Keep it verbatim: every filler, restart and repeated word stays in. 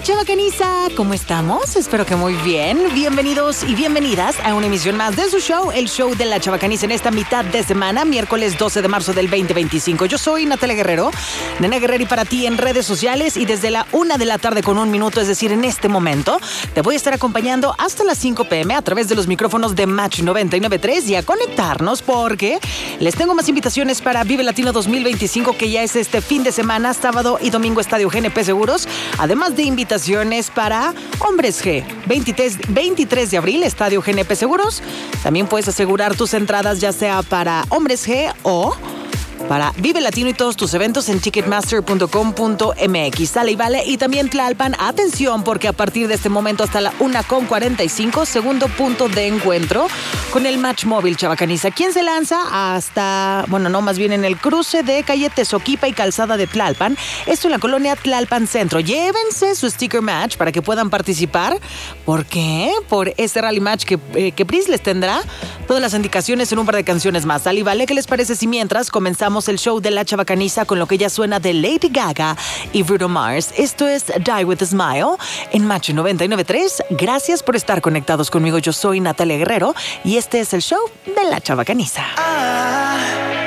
Chavacaniza, ¿cómo estamos? Espero que muy bien. Bienvenidos y bienvenidas a una emisión más de su show, el show de la Chavacaniza en esta mitad de semana, miércoles doce de marzo del veinte veinticinco. Yo soy Natalia Guerrero, Nena Guerrero, y para ti en redes sociales y desde la una de la tarde con un minuto, es decir, en este momento, te voy a estar acompañando hasta las cinco pm a través de los micrófonos de Match noventa y nueve punto tres y a conectarnos porque les tengo más invitaciones para Vive Latino dos mil veinticinco, que ya es este fin de semana, sábado y domingo, Estadio G N P Seguros, además de invitaciones para Hombres G, veintitrés de abril, Estadio G N P Seguros. También puedes asegurar tus entradas ya sea para Hombres G o para Vive Latino y todos tus eventos en ticketmaster punto com punto m x. Sale y vale. Y también Tlalpan, atención, porque a partir de este momento hasta la una con cuarenta y cinco, segundo punto de encuentro con el Match Móvil Chavacaniza. ¿Quién se lanza? Hasta, bueno, no, más bien en el cruce de calle Tezoquipa y Calzada de Tlalpan. Esto en la colonia Tlalpan Centro. Llévense su sticker match para que puedan participar. ¿Por qué? Por este rally match que, eh, que Pris les tendrá todas las indicaciones en un par de canciones más. Sale y vale. ¿Qué les parece si mientras comenzamos el show de la Chavacaniza con lo que ya suena de Lady Gaga y Bruno Mars? Esto es Die With A Smile en Match noventa y nueve punto tres. Gracias por estar conectados conmigo. Yo soy Natalia Guerrero y este es el show de la Chavacaniza. Ah.